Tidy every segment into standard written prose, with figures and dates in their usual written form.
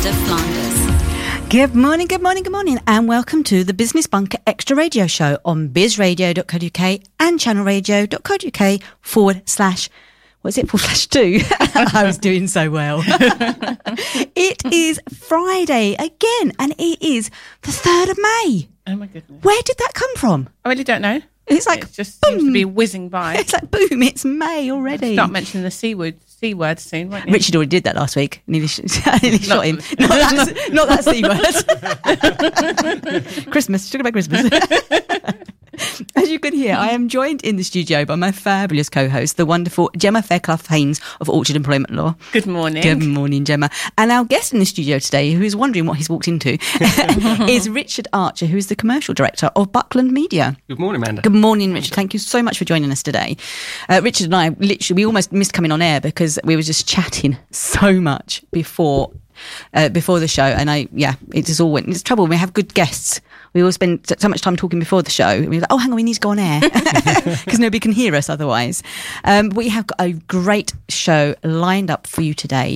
Amanda Flanders. Good morning, and welcome to the Business Bunker Extra Radio Show on bizradio.co.uk and channelradio.co.uk /2. I was doing so well. It is Friday again, and it is the 3rd of May. Oh my goodness. Where did that come from? I really don't know. It's like, it just boom. seems to be whizzing by. It's like, boom, it's May already. Start mentioning the C word soon, won't you? Richard already did that last week. Nearly shot him. Not that C word. Christmas. Talk about Christmas. As you can hear, I am joined in the studio by my fabulous co-host, the wonderful Gemma Fairclough-Haynes of Orchard Employment Law. Good morning. Good morning, Gemma. And our guest in the studio today, who is wondering what he's walked into, is Richard Archer, who is the Commercial Director of Buckland Media. Good morning, Amanda. Good morning, Richard. Thank you so much for joining us today. Richard and I, we almost missed coming on air because we were just chatting so much before the show, and it just all went. It's trouble when we have good guests. We all spend so much time talking before the show. We were like, oh, hang on, we need to go on air because nobody can hear us otherwise. We have got a great show lined up for you today.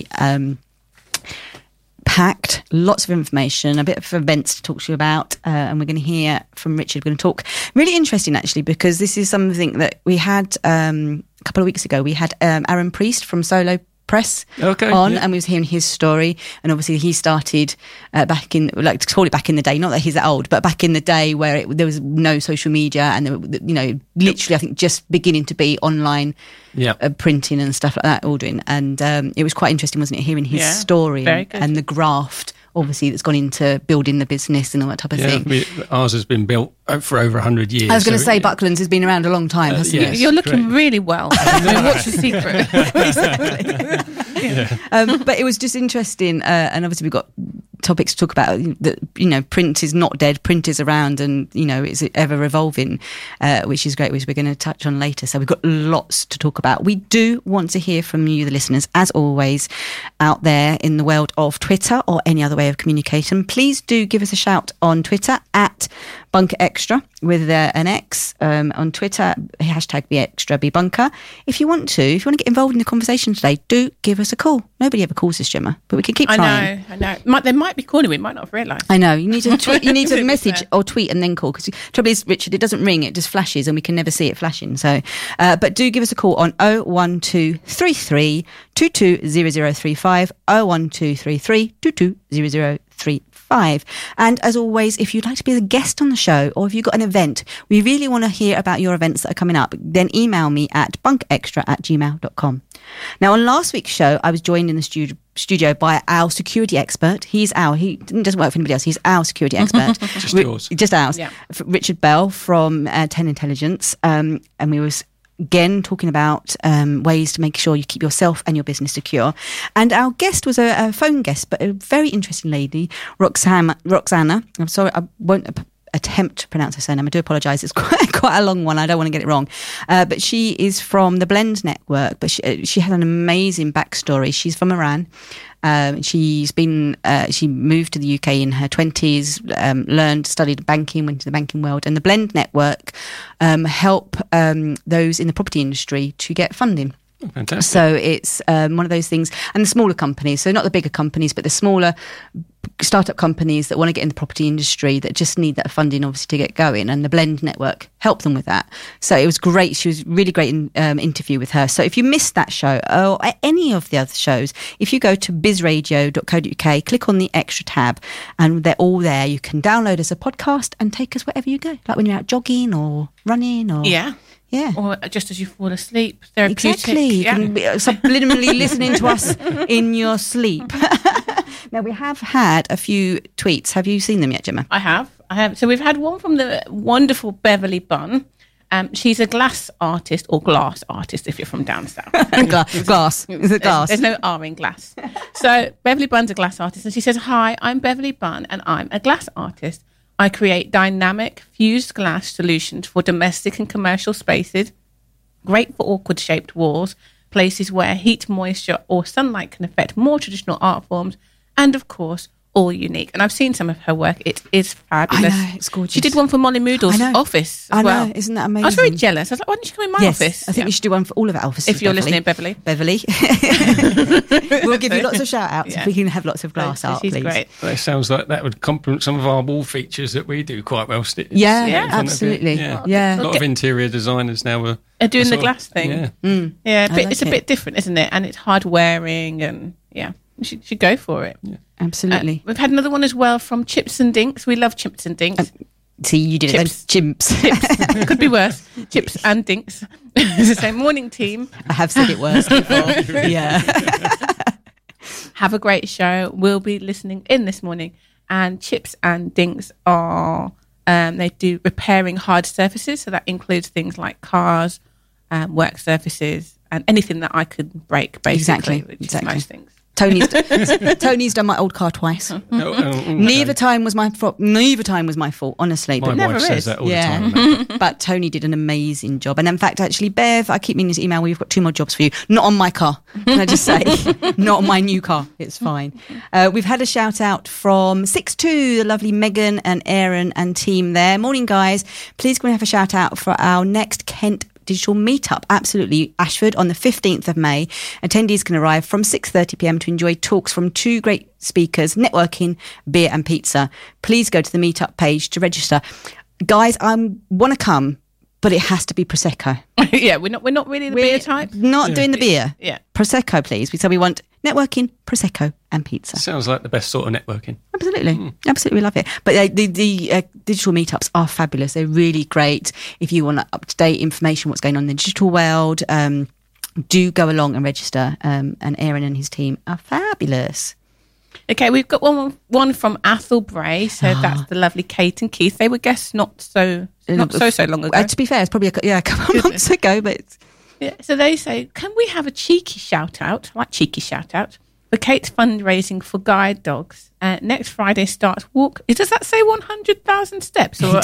Packed, lots of information, a bit of events to talk to you about, and we're going to hear from Richard. We're going to talk really interesting actually, because this is something that we had a couple of weeks ago. We had Aaron Priest from Solo Press and we was hearing his story, and obviously he started back in, like to call it back in the day, not that he's that old, but back in the day where there was no social media, and there were, literally I think just beginning to be online printing and stuff like that ordering, and it was quite interesting, wasn't it, hearing his story and the graft obviously that's gone into building the business and all that type of thing. Ours has been built for over 100 years. I was going to say Buckland's has been around a long time, hasn't it? You're looking really well. What's the secret? Exactly. But it was just interesting, and obviously we've got topics to talk about. That print is not dead, print is around, and it's ever evolving, which is great, which we're going to touch on later. So we've got lots to talk about. We do want to hear from you, the listeners, as always, out there in the world of Twitter or any other way of communication. Please do give us a shout on Twitter at Bunker Extra with an X, on Twitter, hashtag Be Extra Be Bunker. If you want to get involved in the conversation today, do give us a call. Nobody ever calls us, Gemma, but we can keep trying. I know. They might be calling, we might not have realised. I know. You need to tweet, you need to message or tweet and then call, because the trouble is, Richard, it doesn't ring, it just flashes, and we can never see it flashing. So, but do give us a call on 01233 220035, 01233 220035. And as always, if you'd like to be a guest on the show, or if you've got an event, we really want to hear about your events that are coming up, then email me at bunkextra@gmail.com. Now, on last week's show, I was joined in the studio by our security expert. He doesn't work for anybody else. He's our security expert. Just ours. Yeah. Richard Bell from 10 Intelligence. And we was again talking about ways to make sure you keep yourself and your business secure. And our guest was a phone guest, but a very interesting lady, Roxana. I'm sorry, I won't attempt to pronounce her surname. I do apologise. It's quite a long one. I don't want to get it wrong. But she is from the Blend Network, but she has an amazing backstory. She's from Iran. She moved to the UK in her 20s, studied banking, went to the banking world, and the Blend Network help those in the property industry to get funding. Oh, fantastic. So it's one of those things, and the smaller companies, so not the bigger companies, but the smaller startup companies that want to get in the property industry that just need that funding obviously to get going, and the Blend Network help them with that. So it was great. She was really great in interview with her. So if you missed that show or any of the other shows, if you go to bizradio.co.uk, click on the extra tab, and they're all there. You can download us a podcast and take us wherever you go, like when you're out jogging or running or or just as you fall asleep. Therapeutic. Exactly. You can be subliminally listening to us in your sleep. Now, we have had a few tweets. Have you seen them yet, Gemma? I have. So we've had one from the wonderful Beverly Bunn. She's a glass artist, or glass artist if you're from down south. Glass. Is it glass? There's no R in glass. So Beverly Bunn's a glass artist, and she says, "Hi, I'm Beverly Bunn, and I'm a glass artist. I create dynamic fused glass solutions for domestic and commercial spaces, great for awkward shaped walls, places where heat, moisture or sunlight can affect more traditional art forms, and of course, all unique. And I've seen some of her work. It is fabulous. I know, it's gorgeous. She did one for Molly Moodle's office as well. I know, isn't that amazing? I was very jealous. I was like, why didn't you come in my office? I think we should do one for all of our offices. If you're listening, Beverly. We'll give you lots of shout outs if we can have lots of glass art, she's please. Great. That sounds like that would complement some of our wall features that we do quite well. Yeah, absolutely. A lot of interior designers now are doing the glass thing. Yeah, but it's a bit different, isn't it? And it's hard wearing, and you should go for it. Yeah, absolutely. We've had another one as well from Chips and Dinks. We love Chips and Dinks. See, you did Chips. it. Chimps. Chips. Could be worse. Chips and Dinks. It's the same morning team. I have said it worse before. Yeah. Have a great show. We'll be listening in this morning. And Chips and Dinks are, they do repairing hard surfaces. So that includes things like cars, work surfaces, and anything that I could break, basically. Which is most things. Tony's done my old car twice. Neither time was my fault. Honestly, my wife says that all the time. But Tony did an amazing job. And in fact, actually, Bev, I keep meaning to email. We've got 2 more jobs for you. Not on my car. Can I just say, not on my new car. It's fine. We've had a shout out from 6-2, the lovely Megan and Aaron and team there. Morning, guys. Please can we have a shout out for our next Kent digital meetup? Absolutely. Ashford on the 15th of May. Attendees can arrive from 6:30pm to enjoy talks from 2 great speakers, networking, beer and pizza. Please go to the meetup page to register. Guys, I want to come, but it has to be Prosecco. we're not really the beer type. Not doing the beer. Yeah. Prosecco, please. So we want networking, Prosecco and pizza. Sounds like the best sort of networking. Absolutely. Absolutely, we love it. But the digital meetups are fabulous. They're really great. If you want up-to-date information, what's going on in the digital world, do go along and register. And Aaron and his team are fabulous. Okay, we've got one from Athol Bray. So that's the lovely Kate and Keith. They were guests not so long ago. To be fair, it's probably a couple of months ago, but... Yeah, so they say, can we have a cheeky shout-out, I like cheeky shout-out, for Kate's fundraising for guide dogs? Next Friday starts walk... Does that say 100,000 steps? Or,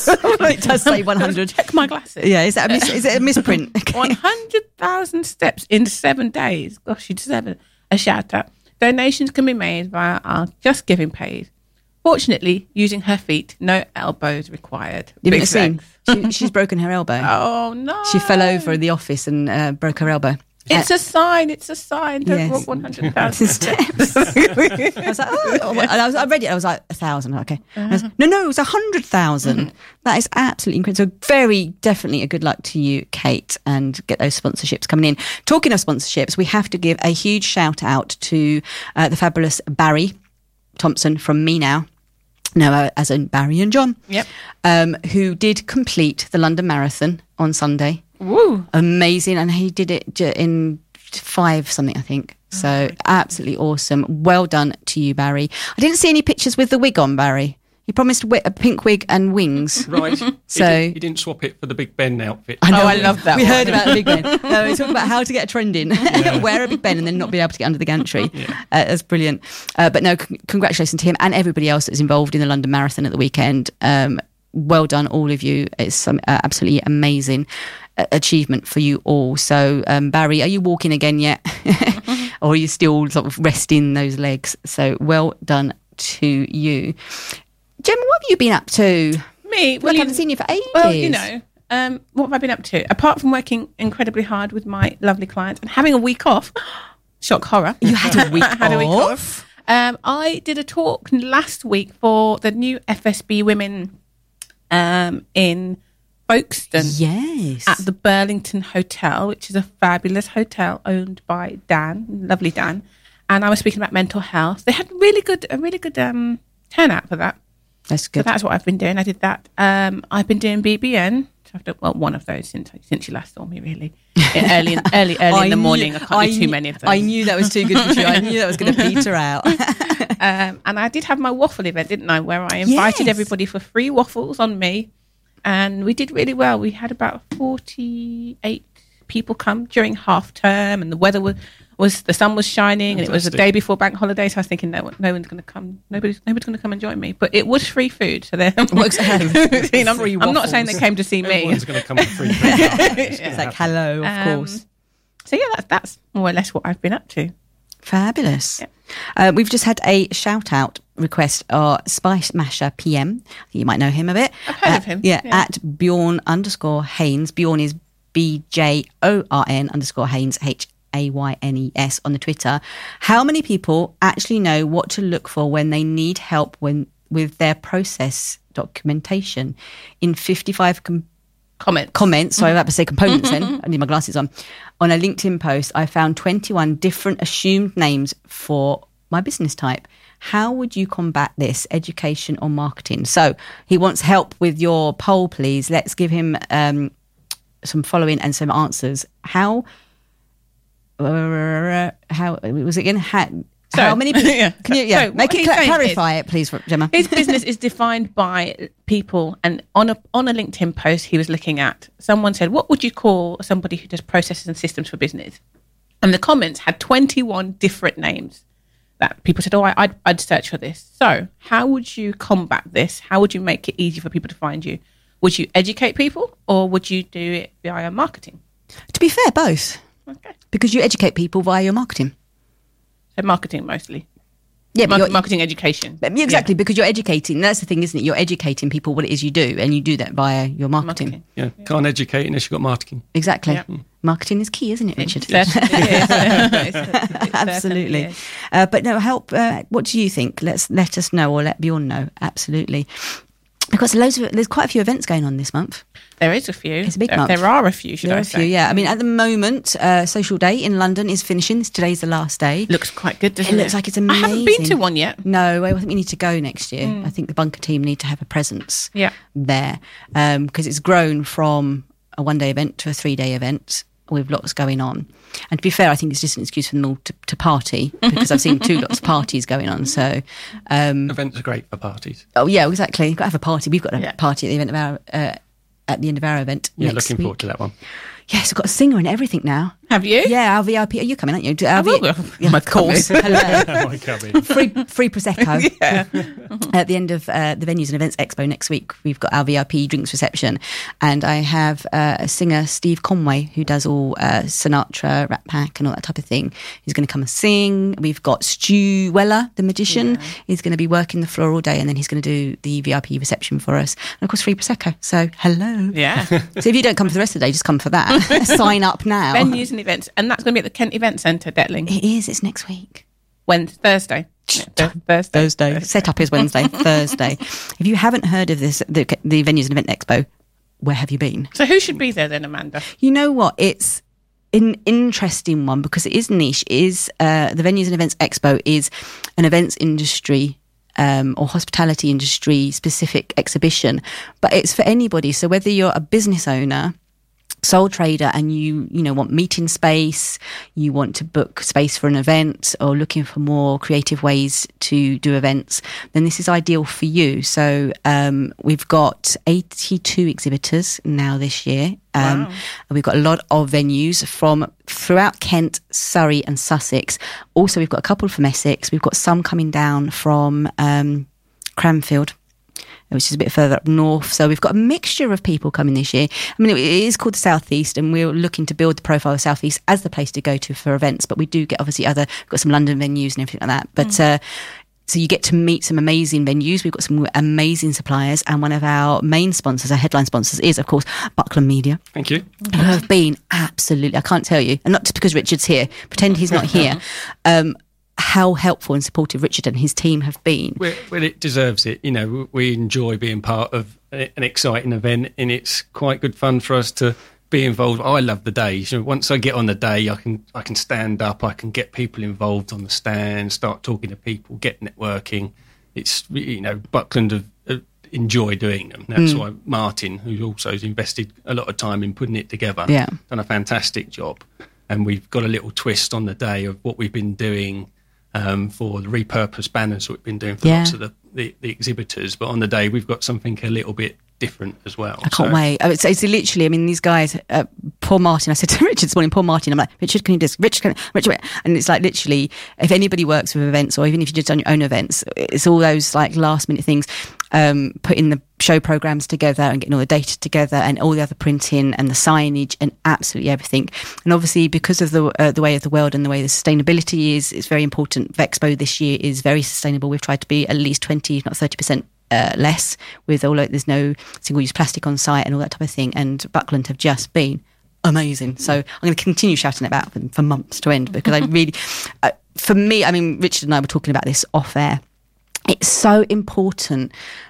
it does say 100. Check my glasses. Yeah, is it a misprint? Okay. 100,000 steps in 7 days. Gosh, you deserve a shout-out. Donations can be made via our Just Giving page. Fortunately, using her feet, no elbows required. You've been seen. She's broken her elbow. Oh, no. She fell over in the office and broke her elbow. It's a sign. Don't walk 100,000 steps. I was like, and I read it. I was like, 1,000. Okay. No, it was 100,000. That is absolutely incredible. So very definitely a good luck to you, Kate, and get those sponsorships coming in. Talking of sponsorships, we have to give a huge shout out to the fabulous Barry Thompson from Me Now. No, as in Barry and John. Yep. Who did complete the London Marathon on Sunday. Woo. Amazing. And he did it in 5 something, I think. So absolutely awesome. Well done to you, Barry. I didn't see any pictures with the wig on, Barry. He promised a pink wig and wings. Right. So he didn't swap it for the Big Ben outfit. I love that. We heard about the Big Ben. No, we talked about how to get a trend in. Wear a Big Ben and then not be able to get under the gantry. That's brilliant. But no, congratulations to him and everybody else that's involved in the London Marathon at the weekend. Well done, all of you. It's some absolutely amazing achievement for you all. So, Barry, are you walking again yet? Or are you still sort of resting those legs? So well done to you. Gemma, what have you been up to? Me? Well, I haven't seen you for ages. Well, what have I been up to? Apart from working incredibly hard with my lovely clients and having a week off, shock horror. You had a week I had a week off. I did a talk last week for the new FSB Women in Folkestone. Yes. At the Burlington Hotel, which is a fabulous hotel owned by Dan, lovely Dan. And I was speaking about mental health. They had a really good turnout for that. That's good. So that's what I've been doing. I did that. I've been doing BBN. So I've done, one of those since you last saw me, really. Early in the morning. I can't do too many of those. I knew that was too good for you. I knew that was going to peter out. And I did have my waffle event, didn't I? Where I invited everybody for free waffles on me. And we did really well. We had about 48 people come during half term, and the weather was the sun was shining. Fantastic. And it was the day before bank holiday, so I was thinking no one's going to come. Nobody's going to come and join me. But it was free food, so I'm not saying they came to see me. Everyone's going to come with free food. It's like hello, of course. So that's more or less what I've been up to. Fabulous. Yeah. We've just had a shout out request are Spice Masher PM. You might know him a bit. I've heard of him. Yeah, at Bjorn_Haynes. Bjorn is BJORN_Haynes, HAYNES on the Twitter. How many people actually know what to look for when they need help with their process documentation? In 55 comments, sorry, I have to say components then, I need my glasses on a LinkedIn post, I found 21 different assumed names for my business type. How would you combat this, education or marketing? So he wants help with your poll, please. Let's give him some following and some answers. How was it again? How many people? Yeah. Can you make it clarify it, please, Gemma? His business is defined by people, and on a LinkedIn post he was looking at, someone said, what would you call somebody who does processes and systems for business? And the comments had 21 different names that people said, I'd search for this. So how would you combat this? How would you make it easy for people to find you? Would you educate people, or would you do it via marketing? To be fair, both. Okay. Because you educate people via your marketing. So marketing mostly. Yeah, but marketing education. Exactly, because you're educating. That's the thing, isn't it? You're educating people what it is you do, and you do that via your marketing. Yeah, can't educate unless you've got marketing. Exactly. Yeah. Marketing is key, isn't it, Richard? It certainly is. It Absolutely. certainly is. But no, help. What do you think? Let us know, or let Bjorn know. Absolutely. Because there's quite a few events going on this month. There is a few. It's a big month. There are a few, should I say. There are a few, yeah. I mean, at the moment, Social Day in London is finishing. Today's the last day. Looks quite good, doesn't it? It looks like it's amazing. I haven't been to one yet. No, I think we need to go next year. I think the Bunker team need to have a presence there, because it's grown from a one-day event to a 3-day event with lots going on. And to be fair, I think it's just an excuse for them all to party, because I've seen 2 lots of parties going on. So Events are great for parties. oh yeah, exactly. You've got to have a party. We've got a party at the event of our at the end of our event. Yeah, next looking week. forward to that one. Yes, I've got a singer and everything now. Have you? Yeah, our VIP. Are you coming, aren't you? I will. Yeah, of course. Hello. My cubby. Free Prosecco at the end of the Venues and Events Expo next week. We've got our VIP drinks reception, and I have a singer, Steve Conway, who does all Sinatra, Rat Pack and all that type of thing. He's going to come and sing. We've got Stu Weller, the magician. He's going to be working the floor all day, and then he's going to do the VIP reception for us. And of course, free Prosecco. So hello. Yeah. So if you don't come for the rest of the day, just come for that. Sign up now. Venues and events. And that's going to be at the Kent Event Centre, Detling. It is. It's next week. Thursday. Yeah, Thursday. Set up is Wednesday. Thursday. If you haven't heard of this, the Venues and Event Expo, where have you been? So who should be there then, Amanda? You know what? It's an interesting one because it is niche. It is the Venues and Events Expo is an events industry or hospitality industry specific exhibition, but it's for anybody. So whether you're a business owner, sole trader, and you want meeting space, you want to book space for an event, or looking for more creative ways to do events, then this is ideal for you. So we've got 82 exhibitors now this year. Wow. We've got a lot of venues from throughout Kent, Surrey and Sussex. Also, we've got a couple from Essex. We've got some coming down from Cranfield, which is a bit further up north. So we've got a mixture of people coming this year. I mean, it is called the South East, and we're looking to build the profile of South East as the place to go to for events. But we do get obviously we've got some London venues and everything like that. But so you get to meet some amazing venues. We've got some amazing suppliers, and one of our main sponsors, our headline sponsors, is of course Buckland Media. Thank you. Who have been absolutely, I can't tell you, and not just because Richard's here, pretend he's not here, how helpful and supportive Richard and his team have been. Well, it deserves it. We enjoy being part of an exciting event, and it's quite good fun for us to be involved. I love the days. Once I get on the day, I can stand up, I can get people involved on the stand, start talking to people, get networking. It's Buckland have enjoy doing them. That's why Martin, who also has invested a lot of time in putting it together, done a fantastic job. And we've got a little twist on the day of what we've been doing for the repurposed banners that we've been doing for lots of the exhibitors. But on the day, we've got something a little bit different as well. I can't wait. It's literally, I mean, these guys, Paul Martin, I said to Richard this morning, Paul Martin, I'm like, Richard, can you do this? Richard, and it's like literally, if anybody works with events, or even if you've just done your own events, it's all those like last minute things. putting the show programs together and getting all the data together and all the other printing and the signage and absolutely everything. And obviously, because of the way of the world and the way the sustainability is, it's very important. Vexpo this year is very sustainable. We've tried to be at least 20, if not 30% less, with all there's no single-use plastic on site and all that type of thing. And Buckland have just been amazing. So I'm going to continue shouting about them for months to end, because I really, for me, I mean, Richard and I were talking about this off air. It's so important,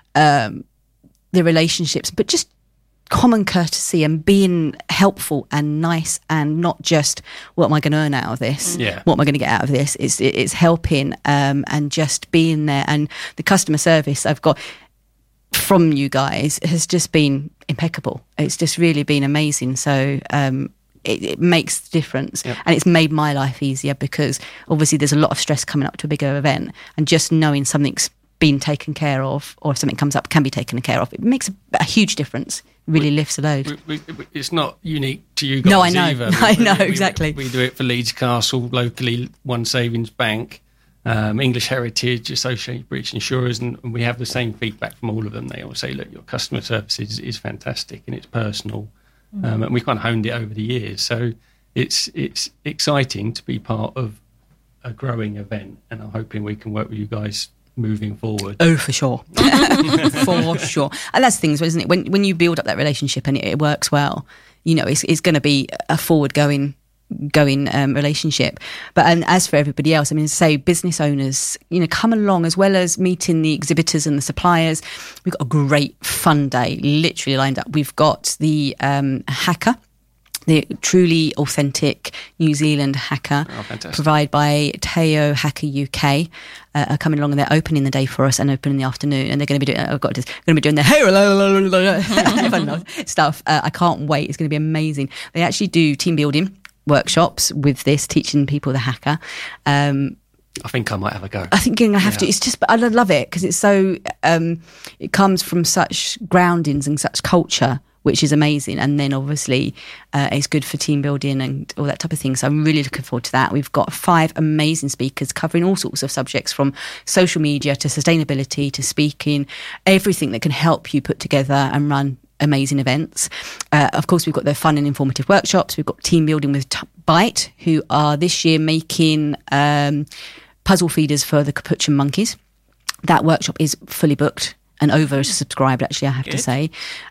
the relationships, but just common courtesy and being helpful and nice, and not just what am I going to earn out of this? What am I going to get out of this? It's helping and just being there. And the customer service I've got from you guys has just been impeccable. It's just really been amazing. So it makes the difference. And it's made my life easier, because obviously there's a lot of stress coming up to a bigger event, and just knowing something's been taken care of, or if something comes up can be taken care of, it makes a huge difference. It really lifts a load. It's not unique to you guys. No, I know. Either. I know, exactly. We do it for Leeds Castle, locally, One Savings Bank, English Heritage, Associated British Insurers, and we have the same feedback from all of them. They all say, look, your customer service is fantastic and it's personal. And we kind of honed it over the years. So it's exciting to be part of a growing event, and I'm hoping we can work with you guys moving forward. Oh, for sure. For sure. And that's the thing, isn't it? When you build up that relationship and it works well, you know, it's going to be a forward going relationship. But as for everybody else, I mean, say business owners, you know, come along, as well as meeting the exhibitors and the suppliers. We've got a great fun day literally lined up. We've got the Hacker, the truly authentic New Zealand Hacker, provided by Teo Hacker UK, are coming along, and they're opening the day for us and opening in the afternoon. And they're going to be doing, their stuff. I can't wait. It's going to be amazing. They actually do team building workshops with this, teaching people the Hacker. I think I might have a go. I think you're going to have to. It's just, I love it, because it's so, it comes from such groundings and such culture, which is amazing. And then obviously it's good for team building and all that type of thing. So I'm really looking forward to that. We've got 5 amazing speakers covering all sorts of subjects, from social media to sustainability to speaking, everything that can help you put together and run amazing events. Of course, we've got the fun and informative workshops. We've got team building with Byte, who are this year making puzzle feeders for the Capuchin monkeys. That workshop is fully booked and oversubscribed, actually, I have to say.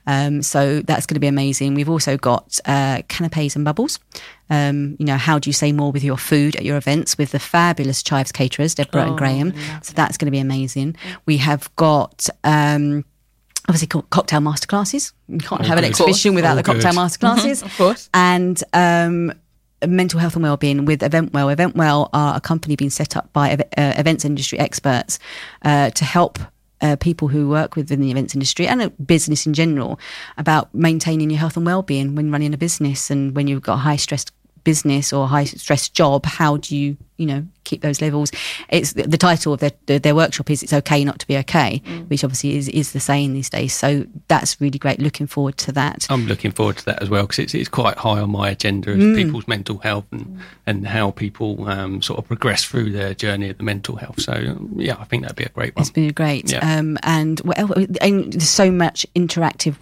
So that's going to be amazing. We've also got canapes and bubbles. You know, how do you say more with your food at your events, with the fabulous Chives caterers, Deborah and Graham. So that's going to be amazing. We have got obviously cocktail masterclasses. You can't have an exhibition without the cocktail masterclasses. Of course. And mental health and wellbeing with Eventwell. Eventwell are a company being set up by events industry experts to help people who work within the events industry and business in general, about maintaining your health and well-being when running a business. And when you've got a high-stress business or high-stress job, how do you keep those levels? It's the title of their workshop is "It's Okay Not to Be Okay," which obviously is the saying these days. So that's really great. Looking forward to that. I'm looking forward to that as well, because it's quite high on my agenda of people's mental health and how people sort of progress through their journey of the mental health. So yeah, I think that'd be a great one. It's been great. Yeah. And what else? And there's so much interactive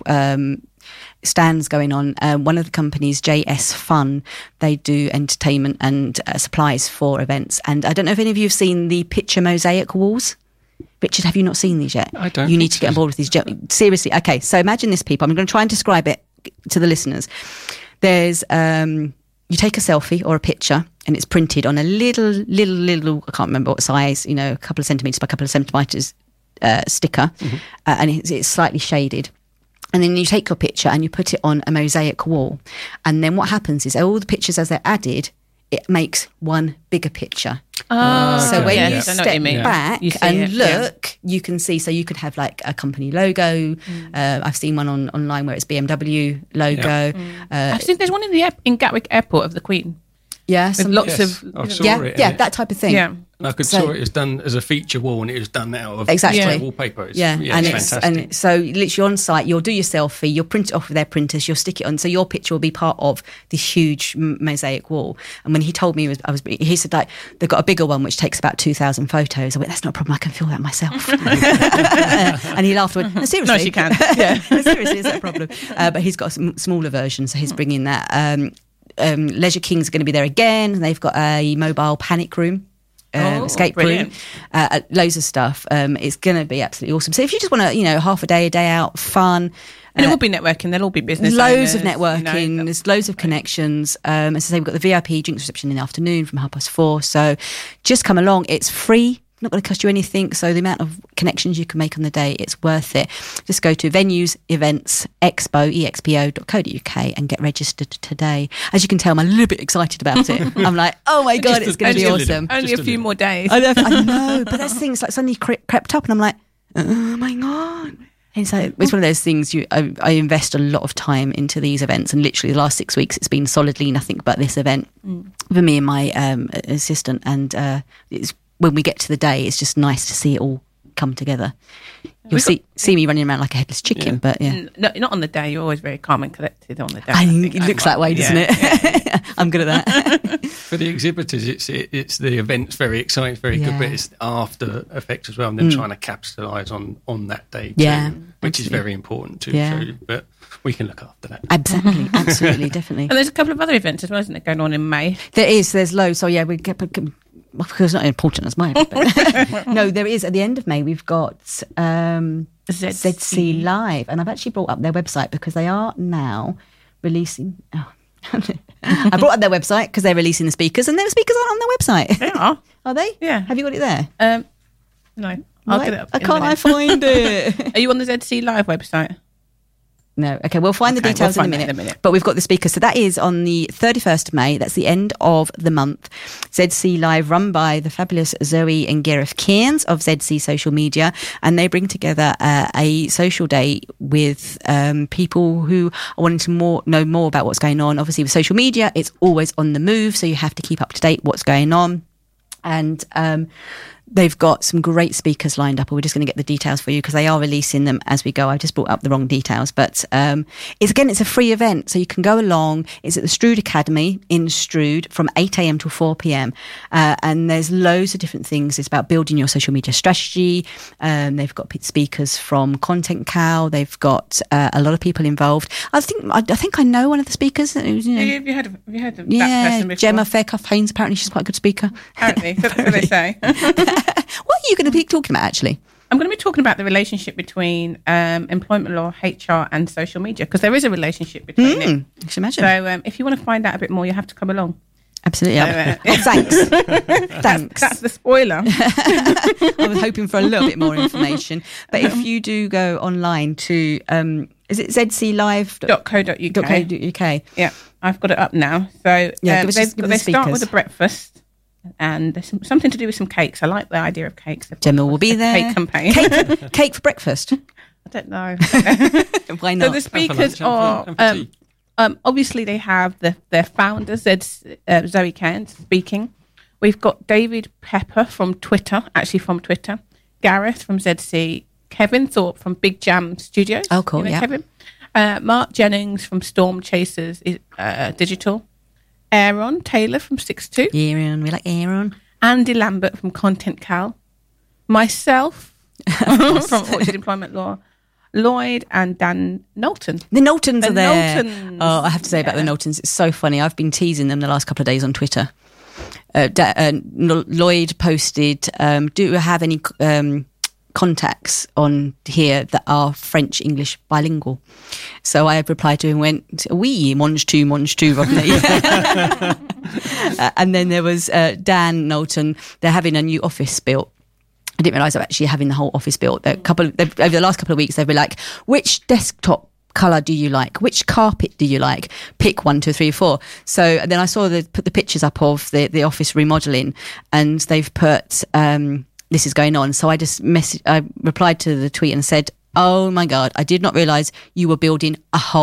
stands going on. One of the companies, JS Fun, they do entertainment and supplies for events. And I don't know if any of you have seen the picture mosaic walls. Richard, have you not seen these yet? I don't. You need to get on board with these. Seriously. Okay, so imagine this, people. I'm going to try and describe it to the listeners. There's you take a selfie or a picture, and it's printed on a little, I can't remember what size, a couple of centimetres by a couple of centimetres sticker, and it's slightly shaded. And then you take your picture and you put it on a mosaic wall. And then what happens is all the pictures, as they're added, it makes one bigger picture. So when you step back and look, you can see, so you could have like a company logo. I've seen one online where it's BMW logo. I've seen there's one in Gatwick Airport of the Queen. Yeah, with some, lots Yes, of I saw yeah, it, yeah, and that type of thing. yeah. And I So- saw it was done as a feature wall, and it was done out of Exactly. wallpaper. It's, Yeah, and it's it's fantastic. and so literally on site, you'll do your selfie, you'll print it off with their printers, you'll stick it on, so your picture will be part of this huge mosaic wall. And when he told me he said like they've got a bigger one which takes about 2,000 photos. I went, that's not a problem, I can fill that myself. And he laughed. Went, no, seriously, No, she can. Yeah. seriously, is that a problem? But he's got a smaller version, so he's bringing that. Leisure Kings are going to be there again. And they've got a mobile panic room. Escape brilliant. room, loads of stuff. It's going to be absolutely awesome. So if you just want to, half a day out, fun. And it will be networking. There'll all be business. Loads of owners, networking. There's loads of connections. As I say, we've got the VIP drinks reception in the afternoon from 4:30. So just come along. It's free. Not going to cost you anything. So the amount of connections you can make on the day, it's worth it. Just go to venues, events, expo.co.uk and get registered today. As you can tell, I'm a little bit excited about it. I'm like, oh my God, it's going to be just a little. awesome. Only Just a a few little. more days. I know, but there's things like suddenly crept up and I'm like, oh my God. And so it's one of those things I invest a lot of time into these events, and literally the last 6 weeks it's been solidly nothing but this event for me and my assistant, and it's when we get to the day, it's just nice to see it all come together. You'll see me running around like a headless chicken, but yeah. No, not on the day. You're always very calm and collected on the day. It looks that way, doesn't it? I'm good at that. For the exhibitors, it's the event's very exciting, very good, but it's the after effect as well. And then trying to capitalise on that day, too, Yeah, which is absolutely. very important too. Yeah. So, but we can look after that. Absolutely, definitely. And there's a couple of other events as well, isn't it, going on in May? There's loads. So yeah, we get because it's not important as mine. But no, there is at the end of May. We've got ZC Live, and I've actually brought up their website because they are now releasing. Oh. I brought up their website because they're releasing the speakers, and their speakers aren't on their website. They are. Are they? Yeah. Have you got it there? No. I'll Why- get it up. Can't I find it? Are you on the ZC Live website? No. Okay, we'll find the Okay, details we'll in, find a that minute. in a minute. But we've got the speakers. So that is on the 31st of May. That's the end of the month. ZC Live, run by the fabulous Zoe and Gareth Cairns of ZC Social Media. And they bring together a social day with people who are wanting to know more about what's going on. Obviously, with social media, it's always on the move. So you have to keep up to date what's going on. And they've got some great speakers lined up. We're just going to get the details for you because they are releasing them as we go. I just brought up the wrong details, but it's a free event, so you can go along. It's at the Strood Academy in Strood from 8 a.m. till 4 p.m. And there's loads of different things. It's about building your social media strategy. They've got speakers from Content Cow. They've got a lot of people involved. I think I know one of the speakers. Have you heard of that person before? Gemma Fairclough-Haynes. Apparently, she's quite a good speaker. Apparently, that's what they say. What are you going to be talking about, actually? I'm going to be talking about the relationship between employment law, HR, and social media, because there is a relationship between it. I should imagine. So if you want to find out a bit more, you have to come along. Absolutely. So, Thanks. Thanks. That's the spoiler. I was hoping for a little bit more information. But if you do go online to, is it zclive.co.uk? .co.uk. Yeah, I've got it up now. So Yeah, they start with a breakfast. And there's something to do with some cakes. I like the idea of cakes. Gemma will be there. Cake campaign. Cake for breakfast. I don't know. Why So not? the speakers And are for tea. obviously they have their founder Zoe Cairns speaking. We've got David Pepper from Twitter, Gareth from ZC, Kevin Thorpe from Big Jam Studios. Oh, cool, yeah. Kevin. Mark Jennings from Storm Chasers Digital. Aaron Taylor from 6'2". Aaron, we like Aaron. Andy Lambert from Content Cal. Myself from Orchard Employment Law. Lloyd and Dan Knowlton. The Knowltons are there. Knowltons. Oh, I have to say about the Knowltons, it's so funny. I've been teasing them the last couple of days on Twitter. Lloyd posted, do you have any contacts on here that are French English bilingual? So I replied to him and went, oui, mange tu, Rodney. And then there was Dan Knowlton. They're having a new office built. I didn't realise they're actually having the whole office built. Over the last couple of weeks, they've been like, which desktop colour do you like? Which carpet do you like? Pick 1, 2, 3, 4. So and then I saw put the pictures up of the office remodelling, and they've put this is going on. So I just I replied to the tweet and said, oh my God, I did not realise you were building a whole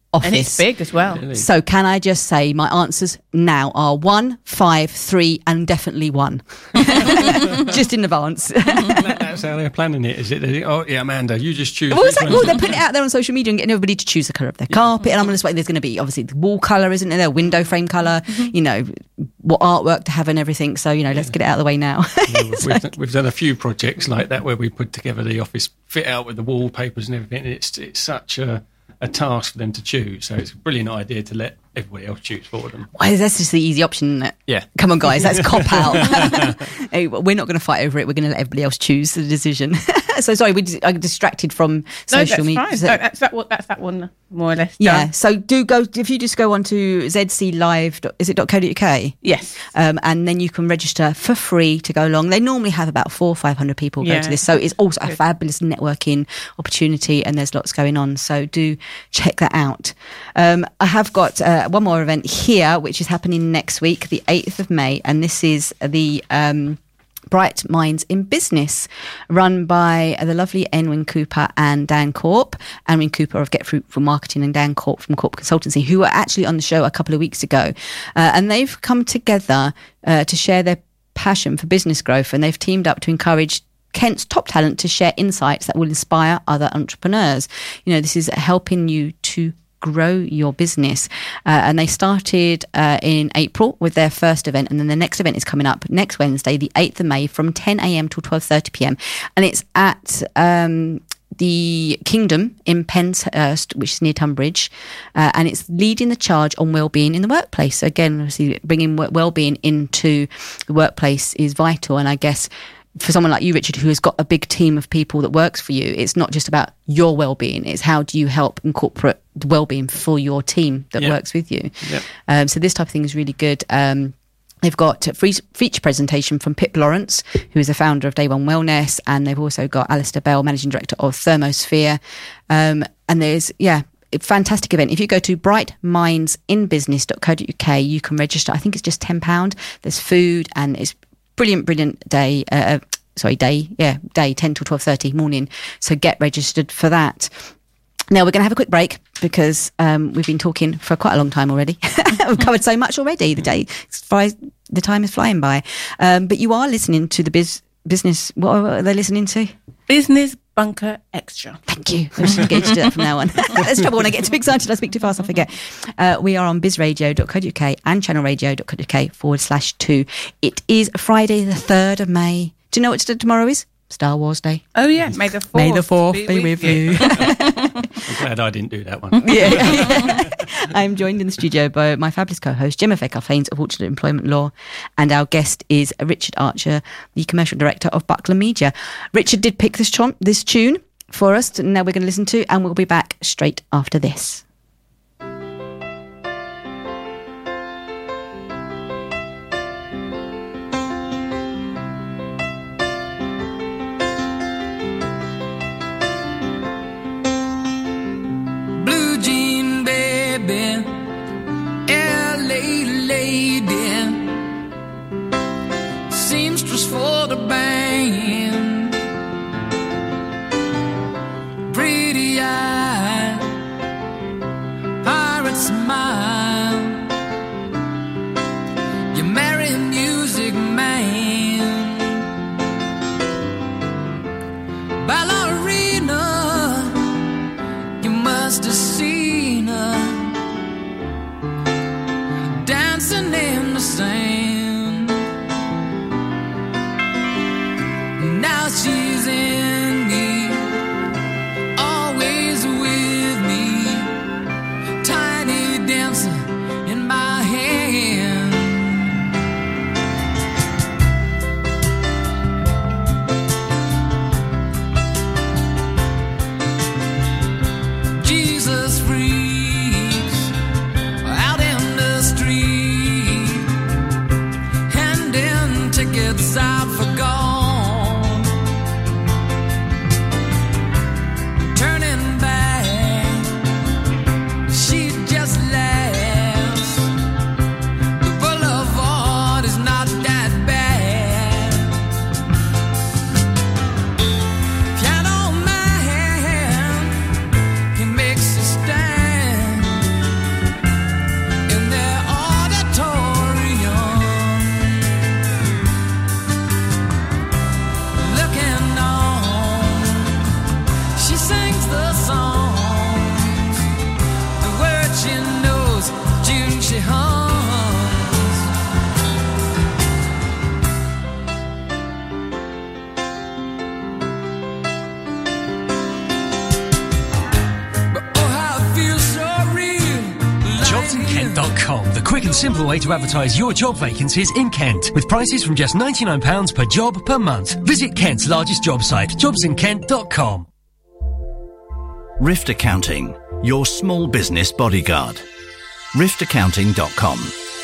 office. And it's big as well. Really? So can I just say my answers now are 1, 5, 3, and definitely 1. Just in advance. That's how they're planning it, is it? Oh, yeah, Amanda, you just choose. Well, which it's like, one's- they're putting it out there on social media and getting everybody to choose the colour of their carpet. And I'm just like, there's going to be obviously the wall colour, isn't there? Window frame colour, you know, what artwork to have and everything. So, you know, let's get it out of the way now. We've done a few projects like that where we put together the office fit out with the wallpapers and everything. And it's such a task for them to choose. So it's a brilliant idea to let everybody else choose for them. Well, that's just the easy option, isn't it? Yeah. Come on, guys, that's cop out. Hey, we're not going to fight over it. We're going to let everybody else choose the decision. So sorry, I distracted from social media. Fine. No, that's that one more or less. Yeah. Done. So do go if you just go on to ZCLive. Is it .co.uk? Yes. And then you can register for free to go along. They normally have about 400 or 500 people go Yeah. to this, so it's also a Good. fabulous networking opportunity, and there's lots going on. So do check that out. I have got one more event here, which is happening next week, the 8th of May, and this is the Bright Minds in Business, run by the lovely Enwyn Cooper and Dan Corp. Enwyn Cooper of Get Fruit for Marketing and Dan Corp from Corp Consultancy, who were actually on the show a couple of weeks ago. And they've come together to share their passion for business growth, and they've teamed up to encourage Kent's top talent to share insights that will inspire other entrepreneurs. You know, this is helping you to grow your business, and they started in April with their first event, and then the next event is coming up next Wednesday, the 8th of May, from 10 a.m. till 12:30 p.m. and it's at the Kingdom in Penshurst, which is near Tunbridge, and it's leading the charge on well-being in the workplace. So again, obviously bringing well-being into the workplace is vital, and I guess for someone like you, Richard, who has got a big team of people that works for you, it's not just about your well-being, it's how do you help incorporate well-being for your team that works with you. So this type of thing is really good. They've got a feature presentation from Pip Lawrence, who is the founder of Day One Wellness, and they've also got Alistair Bell, managing director of Thermosphere. And there's, a fantastic event. If you go to brightmindsinbusiness.co.uk, you can register. I think it's just £10. There's food, and it's brilliant day. Day 10 till 12:30 morning. So get registered for that. Now we're going to have a quick break because we've been talking for quite a long time already. We've covered so much already. The time is flying by. But you are listening to the business. What are they listening to? Business Bunker Extra. Thank you. I should get you to do that from now on. That's trouble when I get too excited. I speak too fast. I forget. We are on bizradio.co.uk and channelradio.co.uk/2. It is Friday, the 3rd of May. Do you know what tomorrow is? Star Wars Day. Oh yeah, May the 4th. May the 4th be with you. I'm glad I didn't do that one. Yeah. I'm joined in the studio by my fabulous co-host, Gemma Fairclough-Haynes of Orchard Employment Law, and our guest is Richard Archer, the Commercial Director of Buckler Media. Richard did pick this tune for us, and now we're going to listen to, and we'll be back straight after this. Seamstress for the band, pretty eye, pirate smile. You marry a music man, ballerina. You must have seen her dancing in the sand. Now she's in me, always with me, tiny dancer in my hand. Jesus freaks out in the street, handing tickets out for gold. Turning back, she just laughed. ZClive.com, the quick and simple way to advertise your job vacancies in Kent, with prices from just £99 per job per month. Visit Kent's largest job site, jobsinkent.com. Rift Accounting, your small business bodyguard. riftaccounting.com.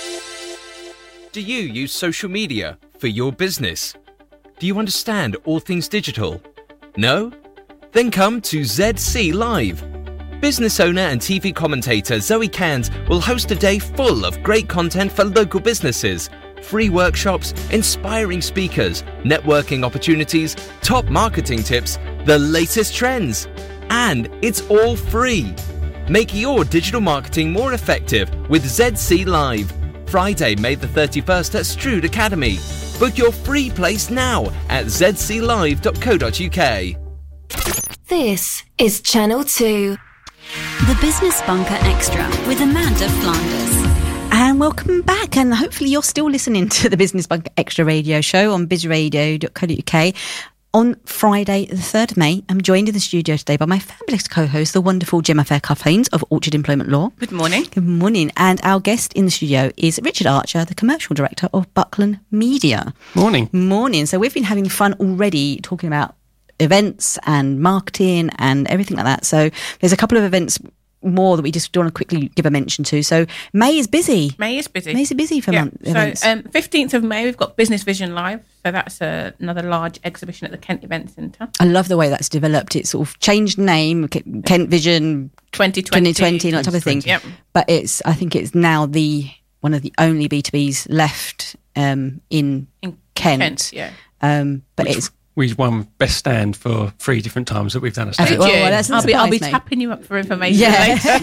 Do you use social media for your business? Do you understand all things digital? No? Then come to ZC Live. Business owner and TV commentator Zoe Cairns will host a day full of great content for local businesses, free workshops, inspiring speakers, networking opportunities, top marketing tips, the latest trends. And it's all free. Make your digital marketing more effective with ZC Live. Friday, May the 31st at Strood Academy. Book your free place now at zclive.co.uk. This is Channel 2. The Business Bunker Extra with Amanda Flanders. And welcome back, and hopefully you're still listening to the Business Bunker Extra radio show on bizradio.co.uk. On Friday, the 3rd of May, I'm joined in the studio today by my fabulous co-host, the wonderful Gemma Fairclough-Haynes of Orchard Employment Law. Good morning. Good morning. And our guest in the studio is Richard Archer, the Commercial Director of Buckland Media. Morning. Morning. So we've been having fun already talking about events and marketing and everything like that. So there's a couple of events more that we just want to quickly give a mention to. So May is busy. May's busy for events. So 15th of May, we've got Business Vision Live. So that's another large exhibition at the Kent Event Centre. I love the way that's developed. It's sort of changed name, Kent Vision 2020 and that type of thing. Yep. But I think it's now one of the only B2Bs left in Kent. Yeah. But it's We've won Best Stand for 3 different times that we've done a stand. I'll be tapping you up for information later.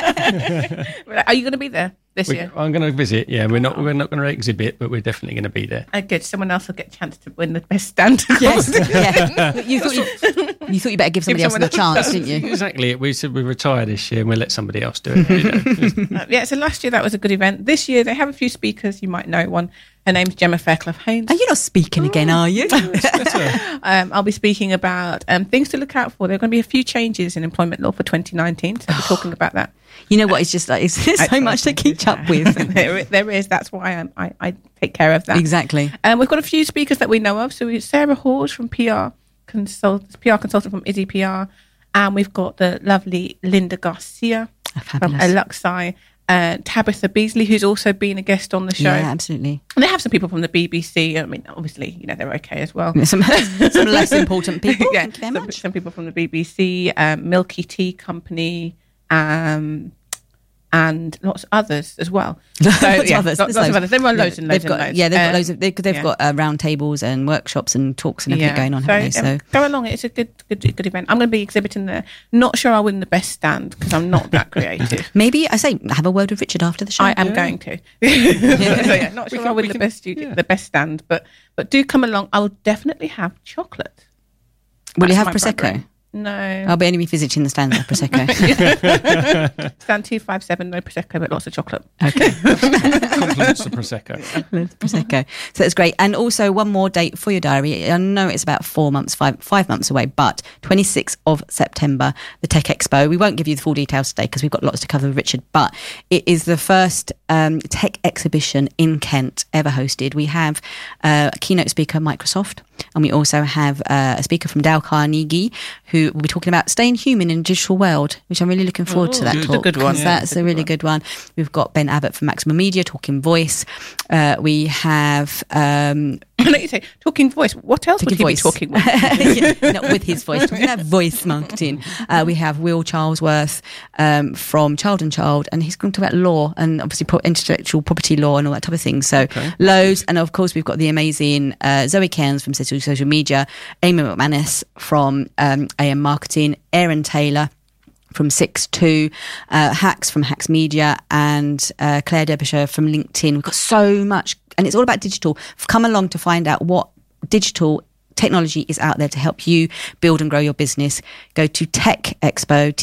Are you going to be there this year? I'm going to visit. Yeah, we're not going to exhibit, but we're definitely going to be there. Good. Someone else will get a chance to win the Best Stand. Yes. Yeah. You thought you better give somebody else a chance, didn't you? Exactly. We said we retire this year and we'll let somebody else do it. So last year that was a good event. This year they have a few speakers. You might know one. Her name's Gemma Fairclough-Haynes. Are you not speaking again, are you? I'll be speaking about things to look out for. There are going to be a few changes in employment law for 2019, so I'll be talking about that. You know what? It's just like, it's so much to keep up with. There is. That's why I take care of that. Exactly. We've got a few speakers that we know of. So we've Sarah Hawes from PR consultant from Izzy PR. And we've got the lovely Linda Garcia from Luxi. Tabitha Beasley, who's also been a guest on the show. Yeah, absolutely. And they have some people from the BBC. I mean, obviously, they're okay as well. Some less important people. Yeah, Thank you very much. Some people from the BBC, Milky Tea Company, and lots of others as well. Lots of others. Lots of others. They've got loads and loads and loads. Yeah, they've got loads of. They've got roundtables and workshops and talks and everything going on, haven't they? So go along. It's a good event. I'm going to be exhibiting there. Not sure I'll win the best stand because I'm not that creative. Maybe I say have a word with Richard after the show. I am going to. Not sure I'll win the best stand, but do come along. I will definitely have chocolate. Will you have Prosecco? No. I'll be only visiting the stands of Prosecco. Stand 257, no Prosecco, but lots of chocolate. Okay. Compliments to Prosecco. Prosecco. So that's great. And also one more date for your diary. I know it's about 5 months away, but 26th of September, the Tech Expo. We won't give you the full details today because we've got lots to cover with Richard, but it is the first tech exhibition in Kent ever hosted. We have a keynote speaker, Microsoft, and we also have a speaker from Dale Carnegie, who will be talking about staying human in a digital world, which I'm really looking forward to that talk. It's a good one. That's a really good one. We've got Ben Abbott from Maximum Media talking voice. We have... you say talking voice. What else would he be talking with? Not with his voice. Talking about voice marketing. We have Will Charlesworth from Child & Child, and he's going to talk about law and obviously intellectual property law and all that type of thing. So loads. And of course, we've got the amazing Zoe Cairns from Social Media, Amy McManus from AM Marketing, Aaron Taylor from 6-2, Hacks from Hacks Media, and Claire Derbyshire from LinkedIn. We've got so much, and it's all about digital. Come along to find out what digital technology is out there to help you build and grow your business. Go to Tech Expo,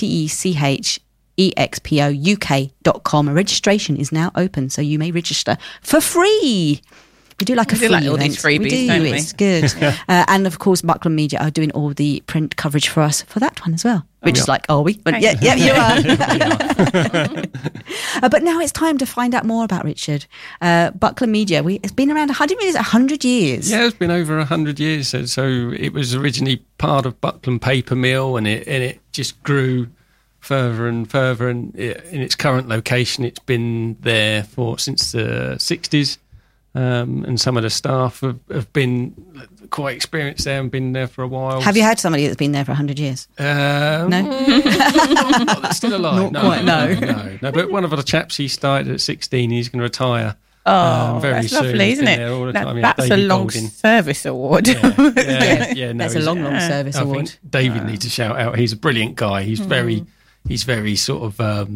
TECHEXPO UK.com. Registration is now open, so you may register for free. We do like We a do free like all event. these freebies, we do. don't we? It's good. And of course, Buckland Media are doing all the print coverage for us for that one as well. We're just like, are we? But yeah, you are. But now it's time to find out more about Richard. Buckland Media, it's been around 100 years. Yeah, it's been over 100 years. So it was originally part of Buckland Paper Mill, and it just grew further and further. And in its current location, it's been there since the 60s. And some of the staff have been quite experienced there and been there for a while. Have you had somebody that's been there for 100 years? No? Not that's still alive. Not quite, No. But one of the chaps, he started at 16. He's going to retire very that's soon. lovely, He's isn't been it? there all the Now, time. Yeah, that's David a long Golding. service award. Yeah, no, That's a long service I award. think David needs to shout out. He's a brilliant guy. He's very sort of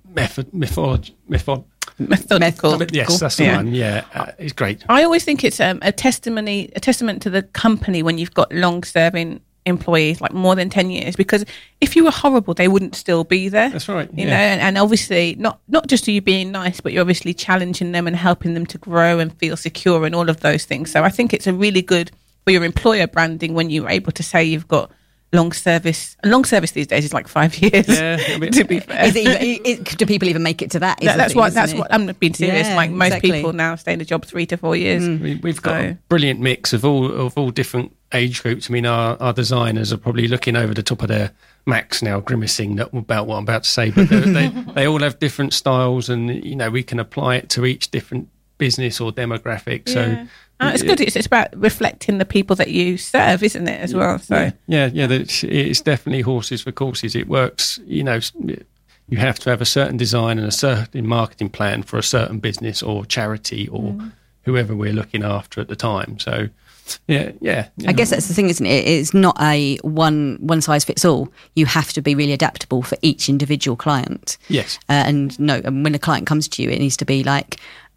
Methodical. Yes, that's the Yeah. one. Yeah, he's great. I always think it's a testament to the company when you've got long-serving employees, like more than 10 years, because if you were horrible, they wouldn't still be there. That's right. You know, and obviously not just are you being nice, but you're obviously challenging them and helping them to grow and feel secure and all of those things. So I think it's a really good for your employer branding when you're able to say you've got long service. And long service these days is like 5 years. Yeah, I mean, to be fair. Do people even make it to that? That's what I'm being serious. Yeah, like most exactly. people now stay in a job 3 to 4 years. We've got a brilliant mix of all different age groups. I mean, our designers are probably looking over the top of their Macs now, grimacing about what I'm about to say. But they all have different styles, and you know we can apply it to each different business or demographic. So it's good. It's about reflecting the people that you serve, isn't it, as well? So yeah. It's definitely horses for courses. It works. You know, you have to have a certain design and a certain marketing plan for a certain business or charity or whoever we're looking after at the time. So. Yeah. I guess that's the thing, isn't it? It's not a one size fits all. You have to be really adaptable for each individual client. Yes. And when a client comes to you, it needs to be like,